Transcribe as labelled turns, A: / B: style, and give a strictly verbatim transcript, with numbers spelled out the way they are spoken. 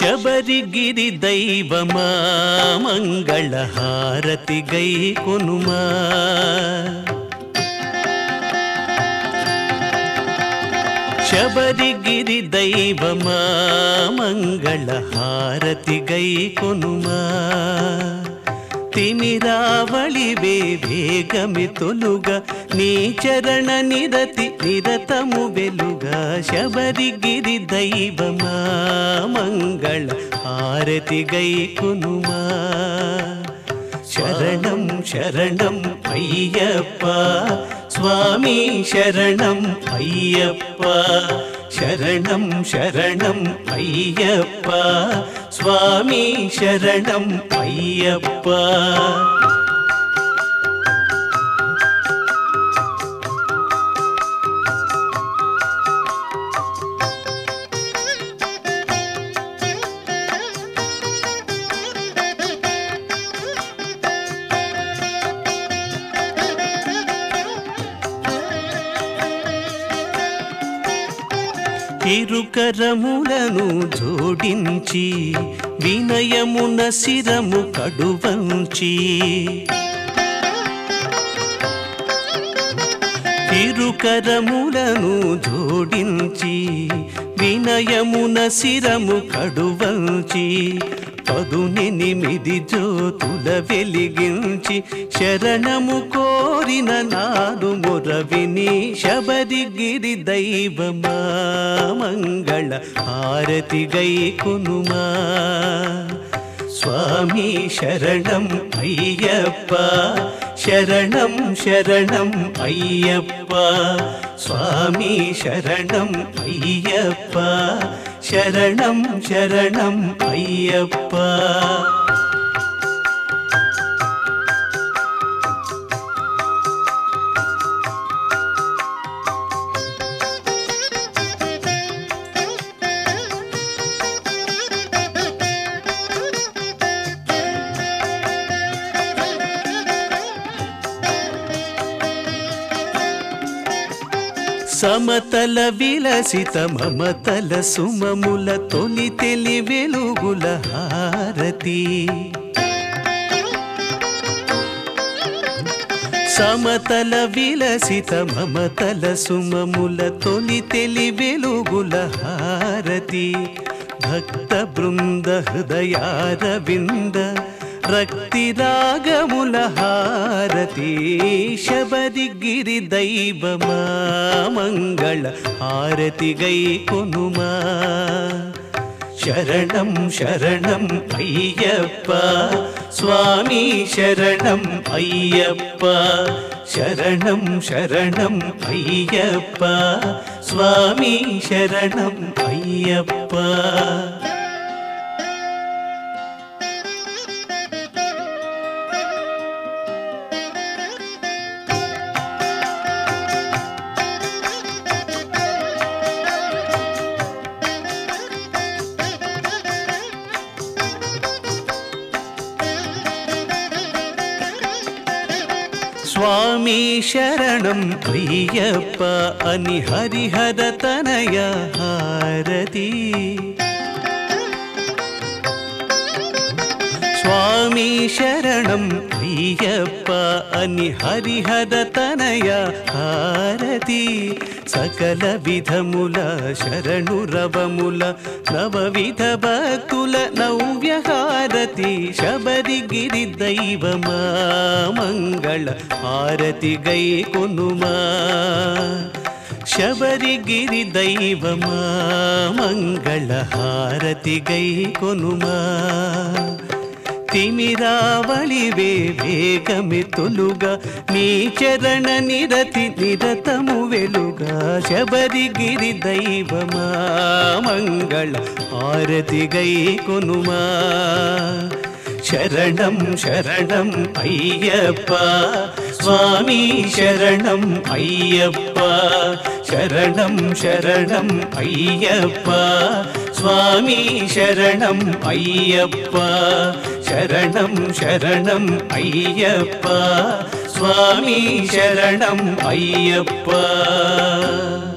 A: శబరిగిరి దైవమా మంగళహారతి గై కొనుమా శబరిగిరి దైవమా మంగళహారతి గై కొనుమా తిమిరావళివే వేగమి తొలుగా నీ చరణ నిరతి నిరతము వెలుగా శబరిగిరి దైవమా మంగళ హారతి గై కొనుమా శరణం శరణం అయ్యప్ప స్వామి శరణం అయ్యప్ప శరణం శరణం అయ్యప్ప స్వామి శరణం అయ్యప్ప ఇరుకరములను జోడించి వినయమున శిరము కడువంచి ఇరుకరములను జోడించి వినయమున శిరము కడువంచి పదునెనిమిది జ్యోతుల వెలిగించి శరణము కోరిన నాడు మొరవిని శబరిగిరి దైవమా మంగళ హారతి గై కొనుమా స్వామి శరణం అయ్యప్ప శరణం శరణం అయ్యప్ప స్వామి శరణం అయ్యప్ప శరణం శరణం అయ్యప్ప సమతల విలసిత మమతల సుమముల తొలి తెలి వెలుగుల హారతి సమతల విలసిత మమతల సుమముల తొలి తెలి వెలుగుల హారతి భక్త బృంద హృదయారవింద రక్తి రాగముల హారతి శబరిగిరి దైవమా మంగళ హారతి గై కొనుమా శరణం శరణం అయ్యప్ప స్వామి శరణం అయ్యప్ప శరణం శరణం అయ్యప్ప స్వామి శరణం అయ్యప్ప స్వామి శరణం అయ్యప్ప అని హరిహర తనయ హారతి స్వామి శరణం అయ్యప్ప అని హరిహర తనయ హారతి సకల విధముల శరణు రవముల నవవిధ భక్తుల నవ్య హారతి శబరిగిరి దైవమా మంగళ హారతి గై కొనుమా శబరిగిరి దైవమా మంగళ హారతి గై కొనుమా తిమిరావళివే వేగమి తొలుగా నీ చరణ నిరతి నిరతము వెలుగా శబరిగిరి దైవమా మంగళ హారతి గై కొనుమా శరణం శరణం అయ్యప్ప స్వామి శరణం అయ్యప్ప శరణం శరణం అయ్యప్ప స్వామి శరణం అయ్యప్ప శరణం శరణం అయ్యప్ప స్వామి శరణం అయ్యప్ప